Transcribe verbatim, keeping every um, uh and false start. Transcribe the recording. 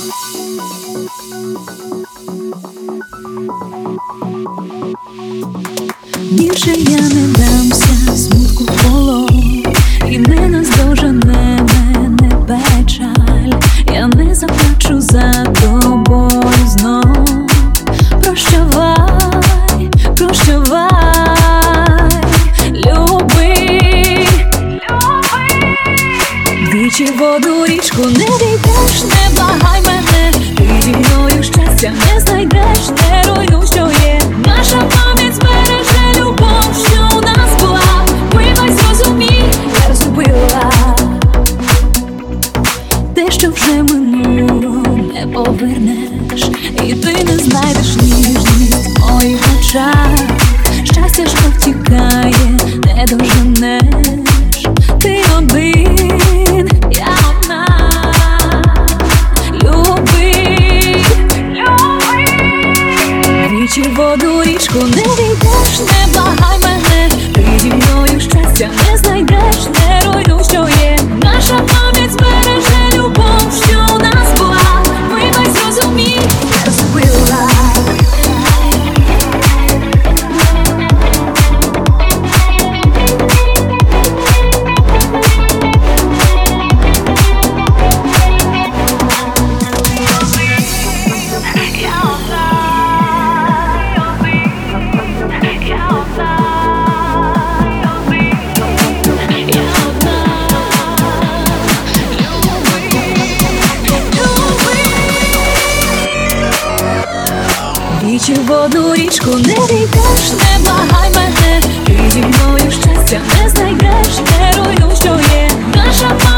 Більше я не дамся смутку в полон, і не наздожене мене печаль. Я не заплачу за тобою знов. Прощавай, прощавай, люби, люби. Двічі в воду річку не війдеш, не благай мене. Ти зі мною щастя не знайдеш, не руйнуй, що є. Наша пам'ять збереже любов, що у нас була. Вибач, зрозумій, я розгубила те, що вже минуло, не повернеш. І ти не знайдеш ніжність в моїх очах. Щастя ж повтікає, не доженеш. Ти один, я одна. Люби, люби. Двічі в воду річку не війдеш, не благай мене. Ти зі мною щастя не знайдеш, не руйнуй, що є. Наша пам'ять збереже любов, що у нас була. Вибач, зрозумій, я розгубила. Двічі в воду річку не війдеш, не благай мене. Ти зі мною щастя не знайдеш, не руйнуй, що є. Наша